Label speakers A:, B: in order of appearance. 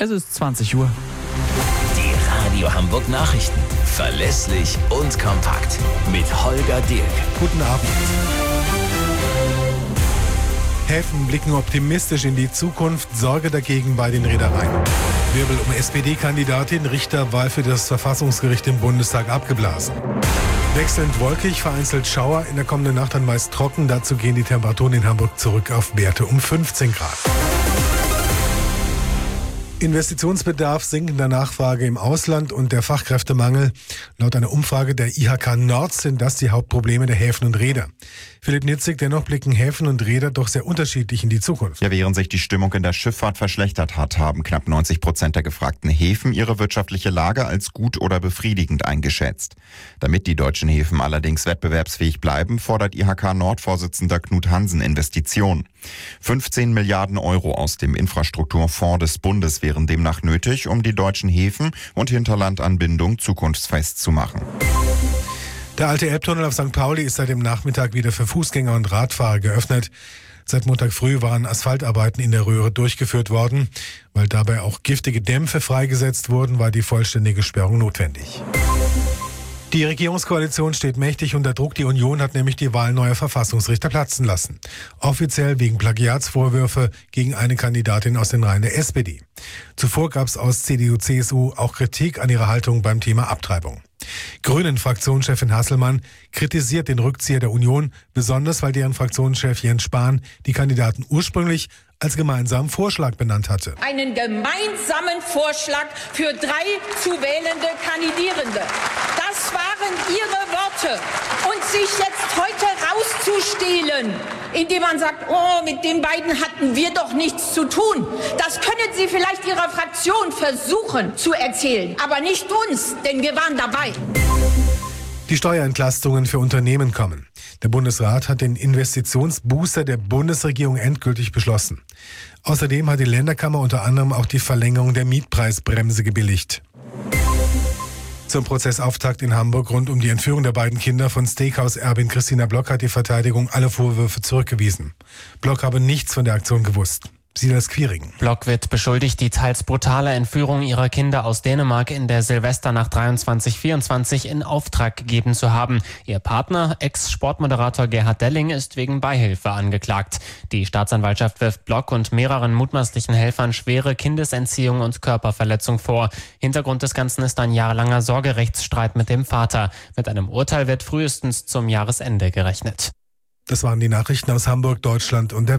A: Es ist 20 Uhr.
B: Die Radio Hamburg Nachrichten. Verlässlich und kompakt. Mit Holger Dirk.
C: Guten Abend. Häfen blicken optimistisch in die Zukunft, Sorge dagegen bei den Reedereien. Wirbel um SPD-Kandidatin, Richterwahl für das Verfassungsgericht im Bundestag abgeblasen. Wechselnd wolkig, vereinzelt Schauer, in der kommenden Nacht dann meist trocken. Dazu gehen die Temperaturen in Hamburg zurück auf Werte um 15 Grad. Investitionsbedarf, sinkender Nachfrage im Ausland und der Fachkräftemangel. Laut einer Umfrage der IHK Nord sind das die Hauptprobleme der Häfen und Reeder. Philipp Nitzig, dennoch blicken Häfen und Reeder doch sehr unterschiedlich in die Zukunft.
D: Ja, während sich die Stimmung in der Schifffahrt verschlechtert hat, haben knapp 90% der gefragten Häfen ihre wirtschaftliche Lage als gut oder befriedigend eingeschätzt. Damit die deutschen Häfen allerdings wettbewerbsfähig bleiben, fordert IHK Nord-Vorsitzender Knut Hansen Investitionen. 15 Milliarden Euro aus dem Infrastrukturfonds des Bundes wären demnach nötig, um die deutschen Häfen und Hinterlandanbindung zukunftsfest zu machen.
C: Der alte Elbtunnel auf St. Pauli ist seit dem Nachmittag wieder für Fußgänger und Radfahrer geöffnet. Seit Montag früh waren Asphaltarbeiten in der Röhre durchgeführt worden. Weil dabei auch giftige Dämpfe freigesetzt wurden, war die vollständige Sperrung notwendig. Die Regierungskoalition steht mächtig unter Druck. Die Union hat nämlich die Wahl neuer Verfassungsrichter platzen lassen. Offiziell wegen Plagiatsvorwürfe gegen eine Kandidatin aus den Reihen der SPD. Zuvor gab es aus CDU-CSU auch Kritik an ihrer Haltung beim Thema Abtreibung. Grünen-Fraktionschefin Hasselmann kritisiert den Rückzieher der Union, besonders weil deren Fraktionschef Jens Spahn die Kandidaten ursprünglich als gemeinsamen Vorschlag benannt hatte.
E: Einen gemeinsamen Vorschlag für 3 zu wählende Kandidierende. Das waren Ihre Worte. Und sich jetzt heute rauszustehlen, indem man sagt, oh, mit den beiden hatten wir doch nichts zu tun. Das können Sie vielleicht Ihrer Fraktion versuchen zu erzählen, aber nicht uns, denn wir waren dabei.
C: Die Steuerentlastungen für Unternehmen kommen. Der Bundesrat hat den Investitionsbooster der Bundesregierung endgültig beschlossen. Außerdem hat die Länderkammer unter anderem auch die Verlängerung der Mietpreisbremse gebilligt. Zum Prozessauftakt in Hamburg rund um die Entführung der beiden Kinder von Steakhouse-Erbin Christina Block hat die Verteidigung alle Vorwürfe zurückgewiesen. Block habe nichts von der Aktion gewusst. Silas Quiring.
F: Block wird beschuldigt, die teils brutale Entführung ihrer Kinder aus Dänemark in der Silvesternacht 23/24 in Auftrag gegeben zu haben. Ihr Partner, Ex-Sportmoderator Gerhard Delling, ist wegen Beihilfe angeklagt. Die Staatsanwaltschaft wirft Block und mehreren mutmaßlichen Helfern schwere Kindesentziehung und Körperverletzung vor. Hintergrund des Ganzen ist ein jahrelanger Sorgerechtsstreit mit dem Vater. Mit einem Urteil wird frühestens zum Jahresende gerechnet.
C: Das waren die Nachrichten aus Hamburg, Deutschland und der